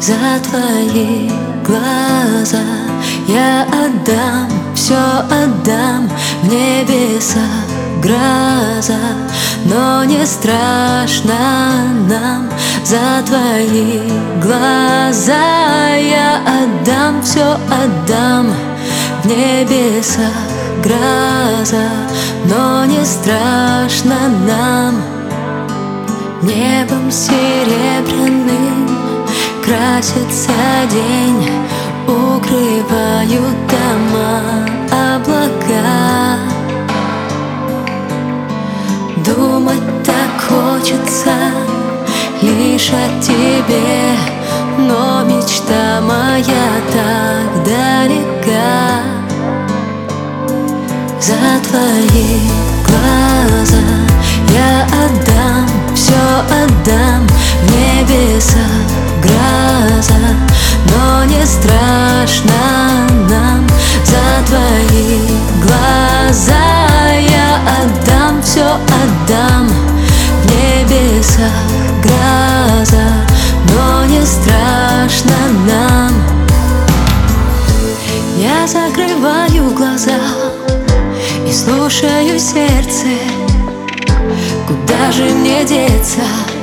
За твои глаза я отдам, все отдам, в небесах гроза. Но не страшно нам, за твои глаза я отдам, все отдам, в небесах гроза. Но не страшно нам. Небом серебряным красится день, укрывают дома облака. Думать так хочется лишь о тебе, но мечта моя так далека. За твои глаза я отдам, все отдам, в небесах гроза. Но не страшно нам, за твои глаза я отдам, все отдам, в небесах гроза. Но не страшно нам. Я закрываю глаза и слушаю сердце. Куда же мне деться,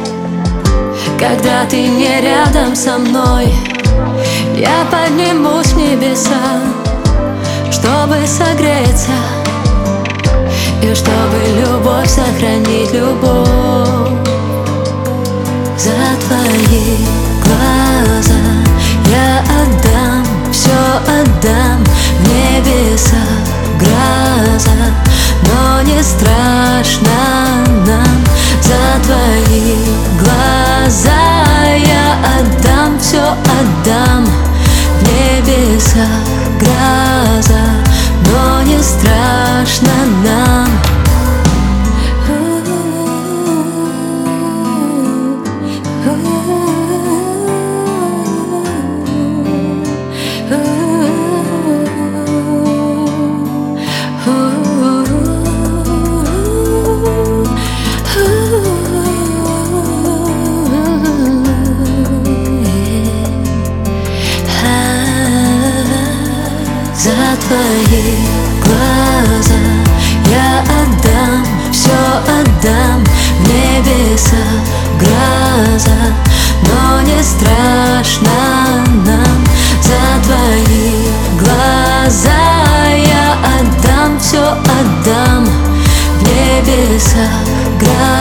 когда ты не рядом со мной? Я поднимусь в небеса, чтобы согреться и чтобы любовь сохранить, любовь. За твои глаза я отдам, все отдам, в небесах гроза. Но не страшно нам, за твои глаза я отдам, все отдам, в небесах гроза. Но не страшно нам. За твои глаза я отдам, все отдам, в небесах гроза. Но не страшно нам, за твои глаза я отдам, все отдам, в небесах гроза.